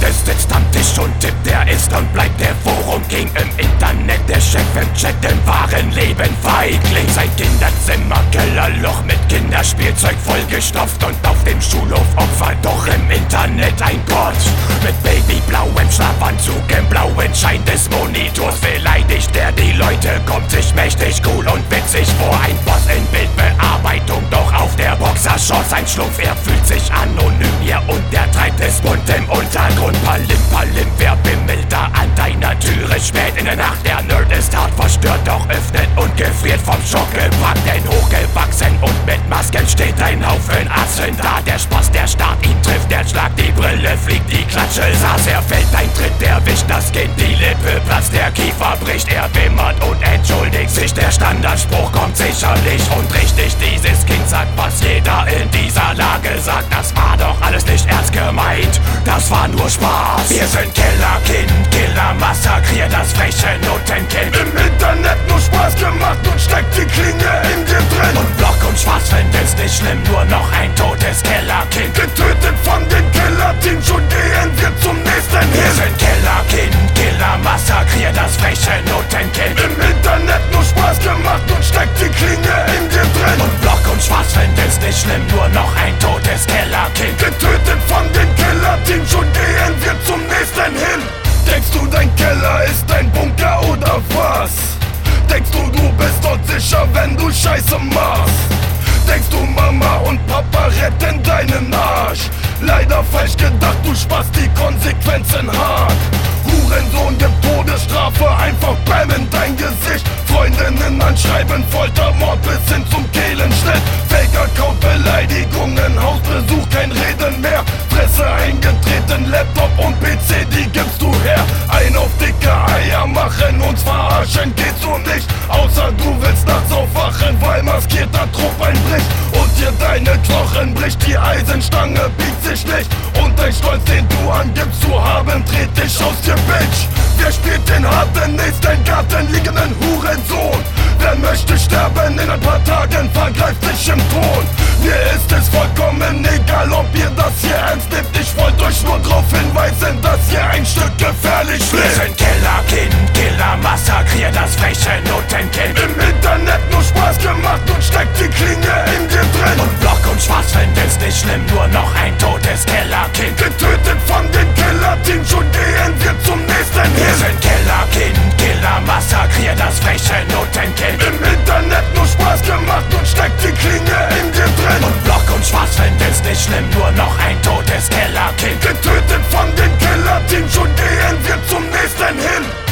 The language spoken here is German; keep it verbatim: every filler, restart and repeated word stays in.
Chefes sitzt am Tisch und tippt, der ist und bleibt der Forum King im Internet, der Chef im Chat, im wahren Leben Feigling. Sein Kinderzimmer, Kellerloch mit Kinderspielzeug vollgestopft und auf dem Schulhof Opfer, doch im Internet ein Gott. Mit babyblauem Schlafanzug im blauen Schein des Monitors beleidigt er die Leute, kommt sich mächtig cool und witzig vor. Ein Boss in Bildbearbeitung, doch auf der Boxershorts ein Schlumpf, er fühlt sich anonym hier und der treibt es bunt im Untergrund. Palim, Palim, wer bimmelt da an deiner Türe spät in der Nacht? Der Nerd ist hart verstört, doch öffnet und gefriert vom Schock gepackt. Denn hochgewachsen und mit Masken steht ein Haufen Atzen da. Der Spaß, der Start, ihn trifft der Schlag, die Brille fliegt, die Klatsche saß. Er fällt, ein Tritt, der wischt das Kind, die Lippe platzt, der Kiefer bricht. Er wimmert und entschuldigt sich, der Standardspruch kommt sicherlich und richtig. Dieses Kind sagt, was jeder in dieser Lage sagt. Das war doch alles nicht ernst gemeint, das war nur Spaß. Wir sind Kellerkind, Killer massakriert das freche Notenkind. Im Internet nur Spaß gemacht und steckt die Klinge in dir drin. Und Block und Schwarz finden's nicht schlimm, nur noch ein totes Kellerkind. Getötet von den Killer-Team, schon gehen wir zum nächsten hin. Wir sind Kellerkind, Killer massakriert das freche Notenkind. Im Internet nur Spaß gemacht und steckt die Klinge in dir drin. Und Block und Schwarz finden's nicht schlimm, nur noch ein totes Kellerkind. Getötet von den Killer-Team, schon gehen wir zum nächsten hin. Denkst du, dein Keller ist ein Bunker oder was? Denkst du, du bist dort sicher, wenn du Scheiße machst? Denkst du, Mama und Papa retten deinen Arsch? Leider falsch gedacht, du sparst die Konsequenzen hart. Hurensohn gibt Todesstrafe, einfach Bäm in dein Gesicht. Freundinnen anschreiben, Folter, Mord bis hin zum Kehlenschnitt. Fake-Account, Beleidigungen, Hausbesuch, kein Reden mehr. Fresse eingetreten, Laptop und P C, die gibst du her. Ein auf dicke Eier machen, uns verarschen geht's so nicht. Außer du willst nachts aufwachen, weil maskierter Trupp einbricht und dir deine Knochen bricht. Die Eisenstange biegt sich nicht und dein Stolz, den du angibst zu haben, dreht dich aus dir, Bitch. Wer spielt den harten, nächsten Garten liegenden Hurensohn? Wer möchte sterben in ein paar Tagen, vergreift sich im Ton. Mir ist es vollkommen egal, ob ihr das hier ernst nehmt. Ich wollte euch nur drauf hinweisen, dass ihr ein Stück gefährlich Wir lebt. sind Kellerkind, Killer massakriert das freche Notenkind. Im Internet nur Spaß gemacht und steckt die Klinge in dir drin. Und Block und Schwarz finden's nicht schlimm, nur noch ein totes Kellerkind. Getötet von den Killer-Team, schon gehen wir zum nächsten Wir hin. sind Kellerkind, Killer massakriert das freche Notenkind. Im Internet nur Spaß gemacht und steckt die Klinge in dir drin. Und Block und Schwarz finden's nicht schlimm, nur noch ein totes Kellerkind. Getötet von den Killer-Team, schon gehen wir zum nächsten hin.